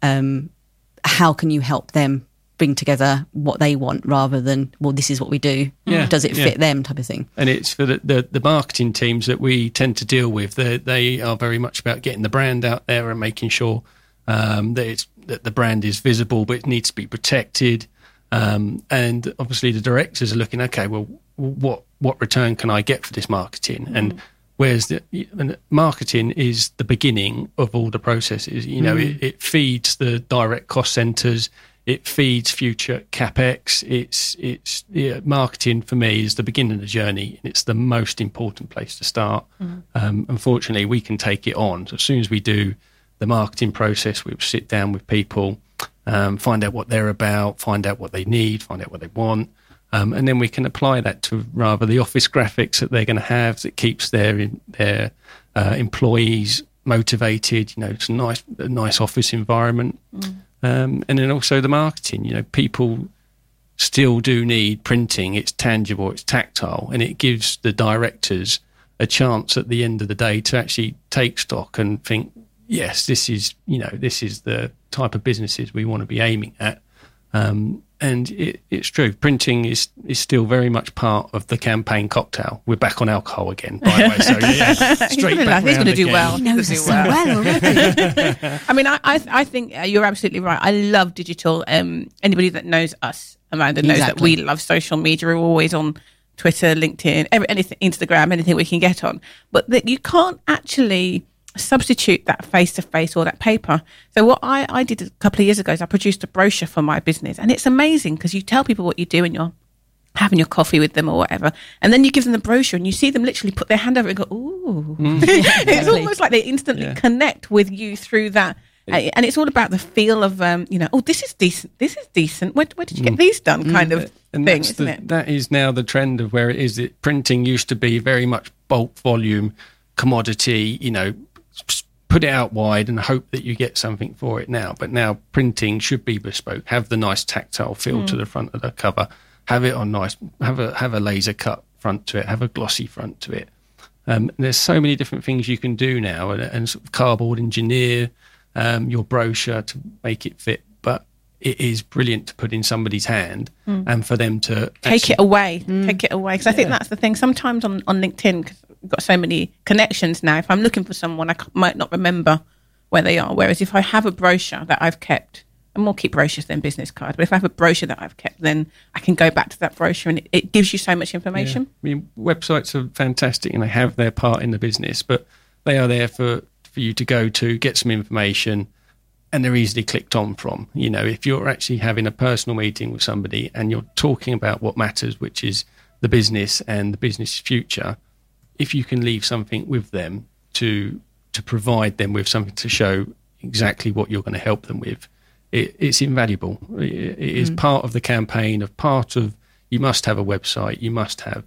how can you help them bring together what they want rather than, well, this is what we do. Yeah, Does it fit them type of thing? And it's for the marketing teams that we tend to deal with. They are very much about getting the brand out there and making sure that the brand is visible, but it needs to be protected. And obviously the directors are looking, okay, well, what return can I get for this marketing? And where's and marketing is the beginning of all the processes. You know, it feeds the direct cost centers. It feeds future capex. It's marketing for me is the beginning of the journey, and it's the most important place to start. Unfortunately, we can take it on. So as soon as we do the marketing process, we sit down with people, find out what they're about, find out what they need, find out what they want, and then we can apply that to rather the office graphics that they're going to have that keeps their employees motivated. You know, it's a nice office environment. And then also the marketing, you know, people still do need printing. It's tangible, it's tactile, and it gives the directors a chance at the end of the day to actually take stock and think, yes, this is the type of businesses we want to be aiming at. And it's true. Printing is still very much part of the campaign cocktail. We're back on alcohol again, by the way. So yeah, straight back He's going to round do again. well. He knows us so well already. I mean, I think you're absolutely right. I love digital. Anybody that knows us, Amanda, knows that we love social media. We're always on Twitter, LinkedIn, anything, Instagram, anything we can get on. But that you can't actually substitute that face-to-face or that paper. So what I did a couple of years ago is I produced a brochure for my business, and it's amazing because you tell people what you do and you're having your coffee with them or whatever, and then you give them the brochure and you see them literally put their hand over it and go, ooh. It's almost like they instantly connect with you through that. And it's all about the feel of, oh, this is decent. Where did you get these done kind of and thing, that's isn't it? That is now the trend of where it is. Printing used to be very much bulk volume, commodity, you know, put it out wide and hope that you get something for it now. But now printing should be bespoke, have the nice tactile feel to the front of the cover, have it on nice, have a laser cut front to it, have a glossy front to it. There's so many different things you can do now, and sort of cardboard engineer your brochure to make it fit. But it is brilliant to put in somebody's hand and for them to take it away. Because I think that's the thing. Sometimes on LinkedIn, because we've got so many connections now, if I'm looking for someone, I might not remember where they are. Whereas if I have a brochure that I've kept I'm more keep brochures than business cards. But if I have a brochure that I've kept, then I can go back to that brochure, and it gives you so much information. Yeah. I mean, websites are fantastic and they have their part in the business, but they are there for you to go to, get some information, and they're easily clicked on from. You know, if you're actually having a personal meeting with somebody and you're talking about what matters, which is the business and the business future, if you can leave something with them to provide them with something to show exactly what you're going to help them with, it's invaluable. It is part of the campaign, you must have a website, you must have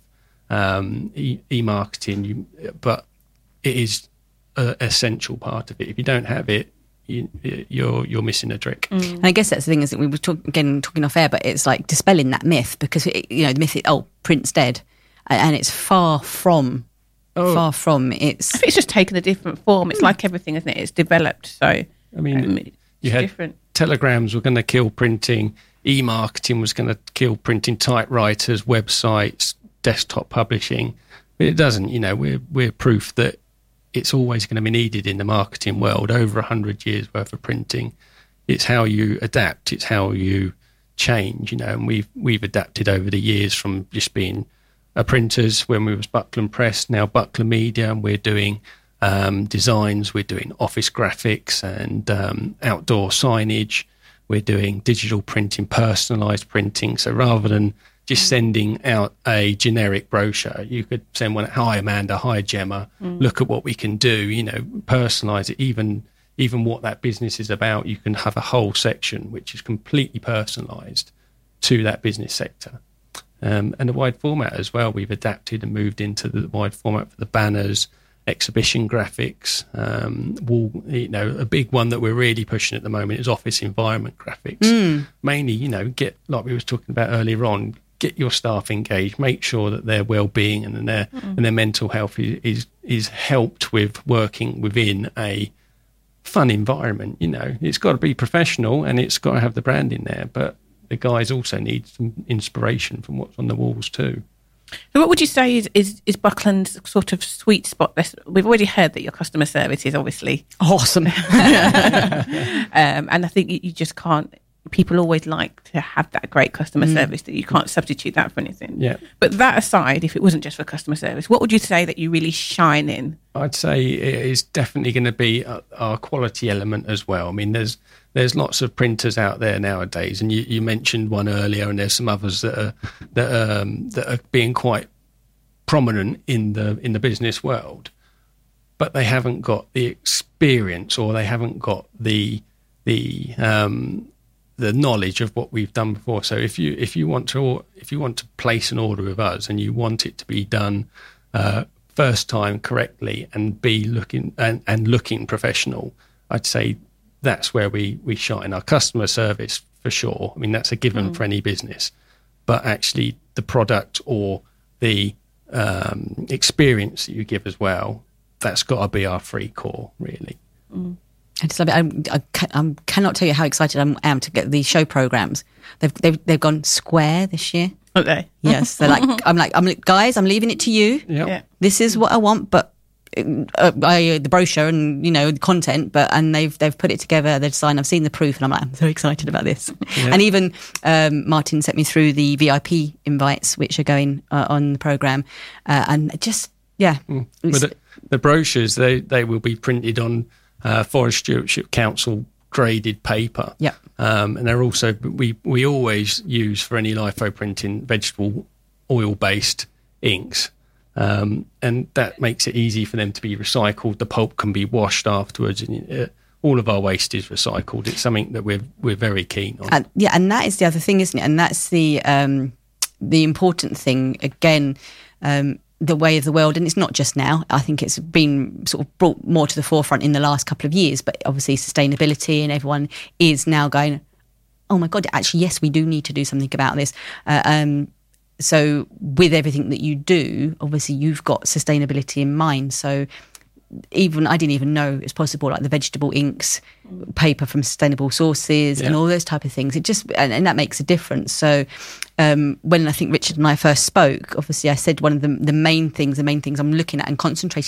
e-marketing, but it is an essential part of it. If you don't have it, you're missing a trick. And I guess that's the thing, is that we were talking off air, but it's like dispelling that myth, because the myth is, print's dead, and it's far from. I think it's just taken a different form. It's like everything, isn't it? It's developed. So I mean, you had different. Telegrams were going to kill printing, e-marketing was going to kill printing, typewriters, websites, desktop publishing. But it doesn't. You know, we're proof that it's always going to be needed in the marketing world. Over 100 years worth of printing. It's how you adapt. It's how you change. You know, and we've adapted over the years from just being printers when we was Buckland Press, now Buckland Media, and we're doing designs, we're doing office graphics and outdoor signage, we're doing digital printing, personalised printing. So rather than just sending out a generic brochure, you could send one, hi Amanda, hi Gemma, look at what we can do, you know, personalise it, even what that business is about. You can have a whole section which is completely personalised to that business sector. And the wide format as well, we've adapted and moved into the wide format for the banners, exhibition graphics, wall. You know, a big one that we're really pushing at the moment is office environment graphics. Mainly, you know, get, like we was talking about earlier on, get your staff engaged, make sure that their well-being and their mental health is helped with working within a fun environment. You know, it's got to be professional and it's got to have the brand in there, but the guys also need some inspiration from what's on the walls too. So what would you say is Buckland's sort of sweet spot? We've already heard that your customer service is obviously awesome. And I think you just can't, people always like to have that great customer service, that you can't substitute that for anything. Yeah. But that aside, if it wasn't just for customer service, what would you say that you really shine in? I'd say it is definitely going to be our quality element as well. I mean, there's lots of printers out there nowadays, and you mentioned one earlier, and there's some others that are being quite prominent in the business world, but they haven't got the experience, or they haven't got the knowledge of what we've done before. So if you want to place an order with us and you want it to be done first time correctly and be looking professional, I'd say that's where we shine. Our customer service, for sure. I mean, that's a given for any business. But actually, the product or the experience that you give as well, that's got to be our free core, really. I just love it. I cannot tell you how excited I am to get these show programs. They've gone square this year. Okay. Yes, they're like, I'm like, guys, I'm leaving it to you. Yep. Yeah. This is what I want, but the brochure and the content, and they've put it together. They've designed. I've seen the proof, and I'm like, I'm so excited about this. Yeah. And even Martin sent me through the VIP invites, which are going on the program, and just But the brochures they will be printed on Forest Stewardship Council graded paper. Yeah. And they're also we always use for any LIFO printing vegetable oil based inks. And that makes it easy for them to be recycled. The pulp can be washed afterwards, and all of our waste is recycled. It's something that we're very keen on. And that is the other thing, isn't it? And that's the important thing. Again, the way of the world, and it's not just now. I think it's been sort of brought more to the forefront in the last couple of years. But obviously, sustainability, and everyone is now going, oh my God, actually, yes, we do need to do something about this. So with everything that you do, obviously you've got sustainability in mind. So I didn't even know it's possible, like the vegetable inks, paper from sustainable sources, and all those type of things. It just, and that makes a difference. So when I think Richard and I first spoke, obviously I said one of the main things I'm looking at and concentrating at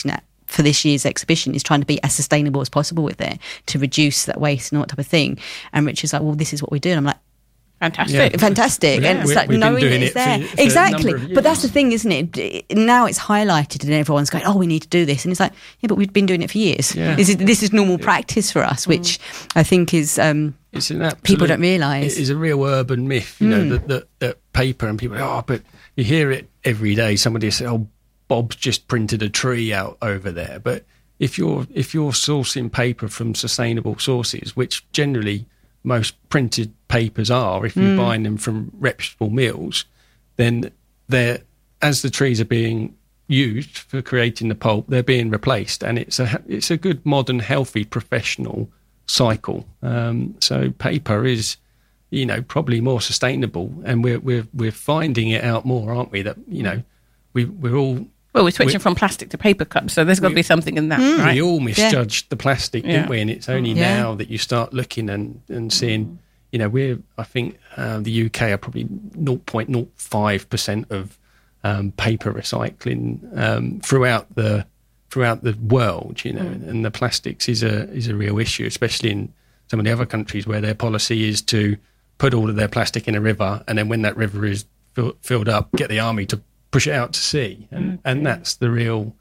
for this year's exhibition is trying to be as sustainable as possible with it to reduce that waste and all that type of thing. And Richard's like, well, this is what we're doing. I'm like, fantastic. And it's like knowing it's there. Exactly. But that's the thing, isn't it? Now it's highlighted and everyone's going, oh, we need to do this. And it's like, yeah, but we've been doing it for years. Yeah. This is normal practice for us, which I think is it's an absolute, people don't realise. It is a real urban myth, you know, that paper, and people go, oh, but you hear it every day. Somebody will say, oh, Bob's just printed a tree out over there. But if you're sourcing paper from sustainable sources, which generally most printed papers are, if you're buying them from reputable mills, then as the trees are being used for creating the pulp, they're being replaced, and it's a good, modern, healthy, professional cycle. So paper is, you know, probably more sustainable, and we're finding it out more, aren't we? That, you know, we're all. Well, we're switching from plastic to paper cups, so there's got to be something in that, right? We all misjudged the plastic, didn't we? And it's only now that you start looking and seeing, you know, I think the UK are probably 0.05% of paper recycling throughout the world, you know, and the plastics is a real issue, especially in some of the other countries where their policy is to put all of their plastic in a river, and then when that river is filled up, get the army to push it out to sea, and that's the real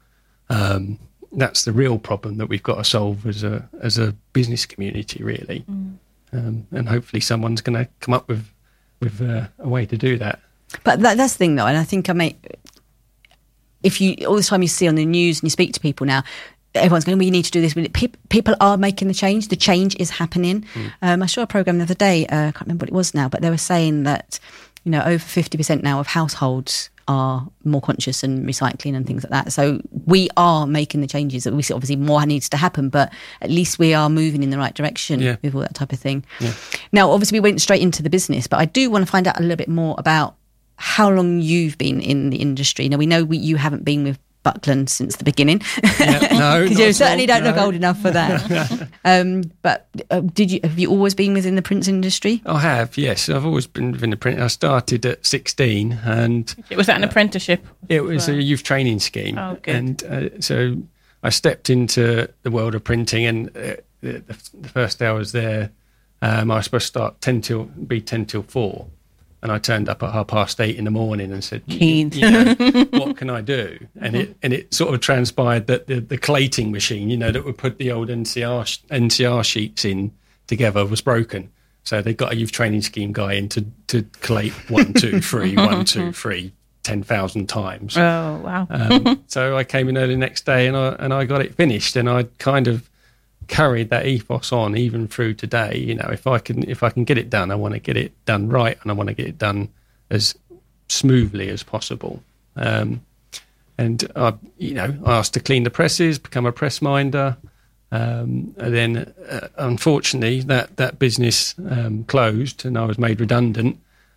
problem that we've got to solve as a business community, really. And hopefully someone's going to come up with a way to do that. But that's the thing, though, and I think if you all the time you see on the news and you speak to people now, everyone's going, we need to do this. People are making the change. The change is happening. I saw a programme the other day, I can't remember what it was now, but they were saying that, you know, over 50% now of households are more conscious and recycling and things like that. So we are making the changes. We see, obviously more needs to happen, but at least we are moving in the right direction with all that type of thing. Yeah. Now, obviously we went straight into the business, but I do want to find out a little bit more about how long you've been in the industry. Now, we know you haven't been with Buckland since the beginning. No, because you certainly don't look old enough for that. But have you always been within the print industry? I have, yes. I've always been within the print. I started at 16, and was that an apprenticeship? It was a youth training scheme. Oh, good. And so I stepped into the world of printing, and the first day I was there, I was supposed to start 10 till 4. And I turned up at 8:30 in the morning and said, Keen. You know, what can I do? And it sort of transpired that the collating machine, you know, that would put the old NCR sheets in together was broken. So they got a youth training scheme guy in to collate 1, 2, 3, 1, 2, 3, 10,000 times. Oh, wow. So I came in early the next day and I got it finished, and I kind of carried that ethos on even through today. You know, if I can get it done, I want to get it done right, and I want to get it done as smoothly as possible. And I asked to clean the presses, become a press minder, and then unfortunately that business closed, and I was made redundant.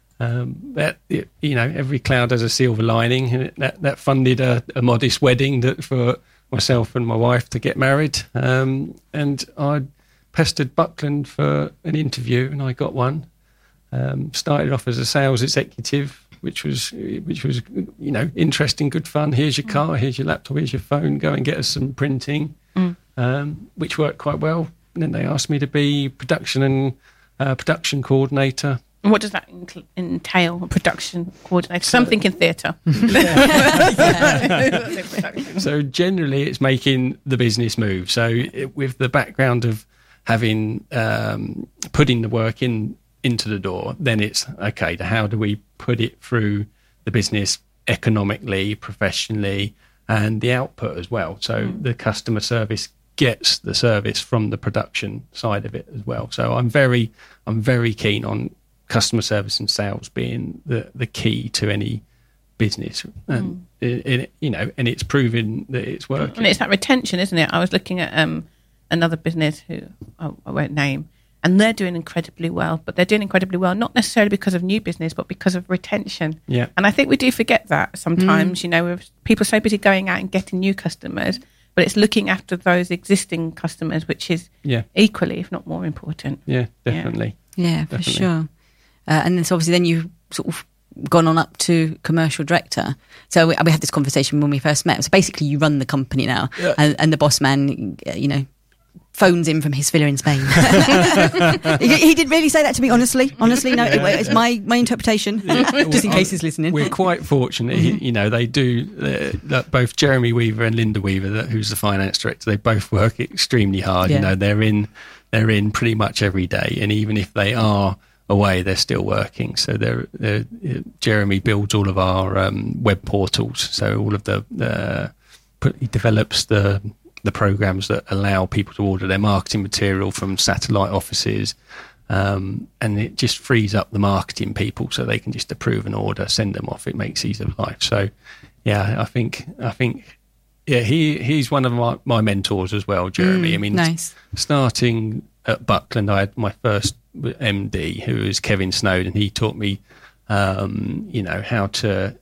Every cloud has a silver lining, and that funded a modest wedding for myself and my wife to get married, and I pestered Buckland for an interview, and I got one. Started off as a sales executive, which was interesting, good fun. Here's your car, here's your laptop, here's your phone. Go and get us some printing, which worked quite well. And then they asked me to be production coordinator. And what does that entail, a production coordinator? So I'm thinking theatre. So generally it's making the business move. So with the background of having putting the work into the door, then it's, okay, how do we put it through the business economically, professionally, and the output as well. So the customer service gets the service from the production side of it as well. So I'm very keen on customer service and sales being the key to any business, and it's proven that it's working. And it's that retention, isn't it? I was looking at another business who I won't name, and they're doing incredibly well. But they're doing incredibly well not necessarily because of new business, but because of retention. Yeah. And I think we do forget that sometimes. You know, with people so busy going out and getting new customers, but it's looking after those existing customers, which is equally, if not more, important. Yeah, definitely. Yeah, for sure. And then so obviously then you sort of gone on up to commercial director. So we had this conversation when we first met. So basically, you run the company now, and the boss man, phones in from his villa in Spain. He did really say that to me, honestly. Honestly, no, it's my interpretation, just in case he's listening. We're quite fortunate. They do, both Jeremy Weaver and Linda Weaver, who's the finance director, they both work extremely hard. Yeah. They're in pretty much every day. And even if they are away, they're still working. So Jeremy builds all of our web portals. So all of he develops the programs that allow people to order their marketing material from satellite offices, and it just frees up the marketing people so they can just approve an order, send them off. It makes ease of life. So I think he's one of my mentors as well, Jeremy. Nice. Starting at Buckland, I had my first MD, who was Kevin Snowden. He taught me how to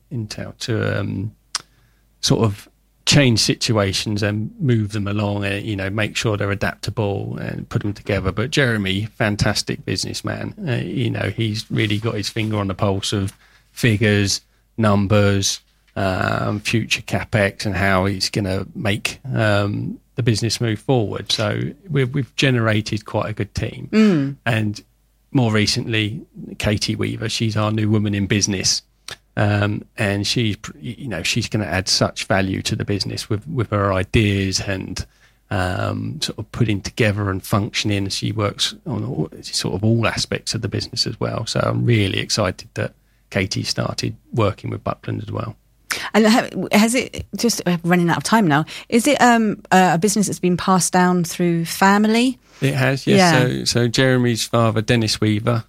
sort of change situations and move them along, and make sure they're adaptable and put them together. But Jeremy, fantastic businessman. He's really got his finger on the pulse of figures, numbers, future capex, and how he's going to make the business move forward. So we've generated quite a good team. And more recently, Katie Weaver, she's our new woman in business. And she's going to add such value to the business with her ideas and sort of putting together and functioning. She works on all aspects of the business as well. So I'm really excited that Katie started working with Buckland as well. And has it, just running out of time now, is it a business that's been passed down through family? It has, yes. Yeah. So Jeremy's father, Dennis Weaver,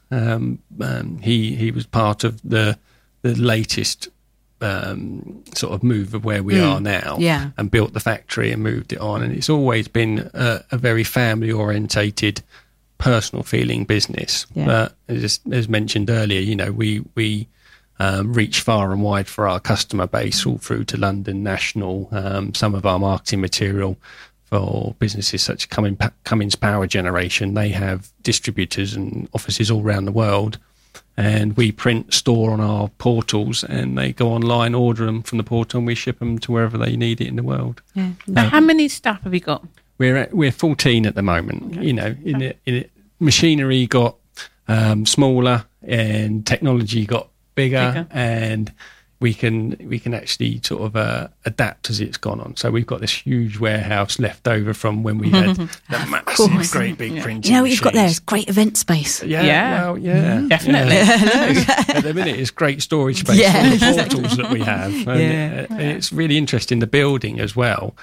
he was part of the latest sort of move of where we are now, and built the factory and moved it on. And it's always been a very family-orientated, personal feeling business. But as mentioned earlier, we reach far and wide for our customer base, all through to London National. Some of our marketing material for businesses such as Cummins Power Generation, they have distributors and offices all around the world. And we store on our portals, and they go online, order them from the portal, and we ship them to wherever they need it in the world. Yeah. How many staff have you got? We're 14 at the moment. Okay. In machinery got smaller, and technology got bigger. And we can actually sort of adapt as it's gone on. So we've got this huge warehouse left over from when we had that massive, great big printing. What you've got there is great event space. Definitely. At the minute, it's great storage space for the portals that we have, and it's really interesting. The building as well.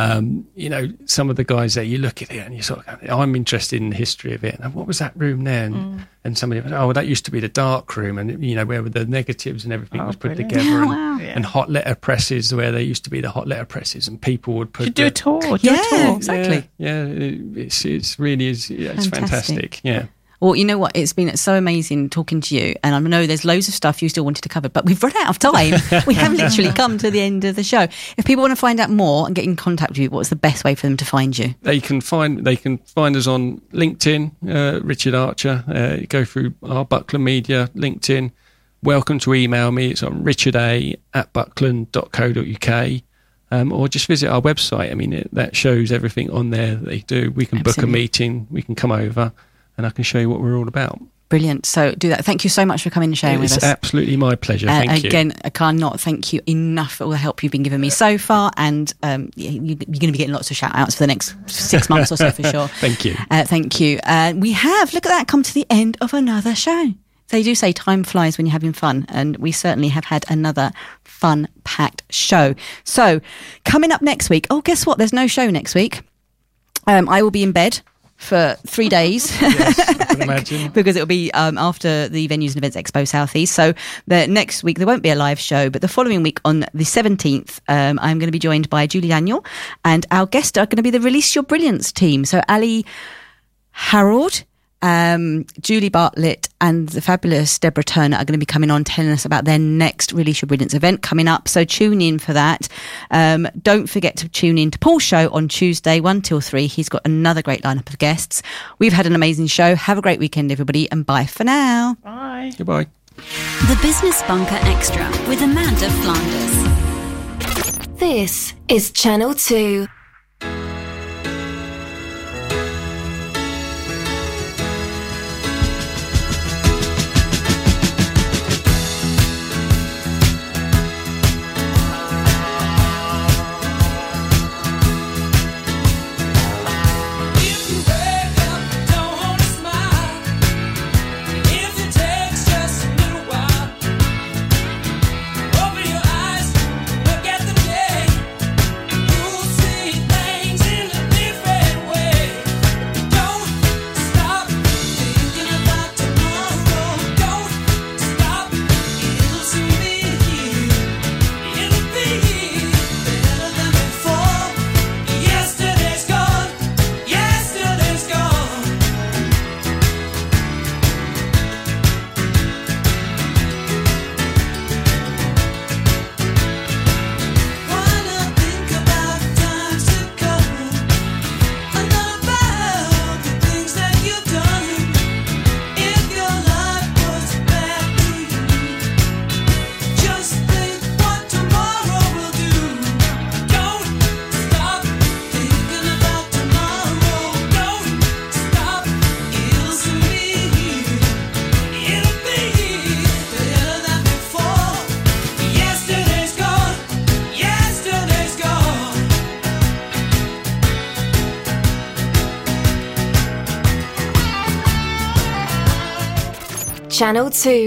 Some of the guys there, you look at it and you sort of go, I'm interested in the history of it. And what was that room there? And somebody went, that used to be the dark room. And, where the negatives and everything was put together. And hot letter presses, where there used to be the hot letter presses. And people would put... do a tour. Exactly. It's really is. It's fantastic. Yeah. Well, you know what? It's been so amazing talking to you. And I know there's loads of stuff you still wanted to cover, but we've run out of time. We have literally come to the end of the show. If people want to find out more and get in contact with you, what's the best way for them to find you? They can find us on LinkedIn, Richard Archer. Go through our Buckland Media LinkedIn. Welcome to email me. It's on richarda@buckland.co.uk. Or just visit our website. That shows everything on there that they do. We can book a meeting. We can come over, and I can show you what we're all about. Brilliant. So do that. Thank you so much for coming and sharing with us. It's absolutely my pleasure. Thank you. Again, I cannot thank you enough for all the help you've been giving me so far. And you're going to be getting lots of shout outs for the next 6 months or so for sure. Thank you. Thank you. We have, look at that, come to the end of another show. They do say time flies when you're having fun, and we certainly have had another fun-packed show. So coming up next week, guess what? There's no show next week. I will be in bed for 3 days. Yes, I can imagine. Because it'll be after the Venues and Events Expo Southeast. So the next week there won't be a live show, but the following week on the 17th, I'm going to be joined by Julie Daniel, and our guests are going to be the Release Your Brilliance team. So Ali Harold, Julie Bartlett and the fabulous Deborah Turner are going to be coming on telling us about their next Release Your Brilliance event coming up, so tune in for that. Don't forget to tune in to Paul's show on Tuesday 1 till 3. He's got another great lineup of guests. We've had an amazing show. Have a great weekend, everybody, and bye for now. Bye. Goodbye. The Business Bunker Extra with Amanda Flanders. This is Channel 2. Channel 2.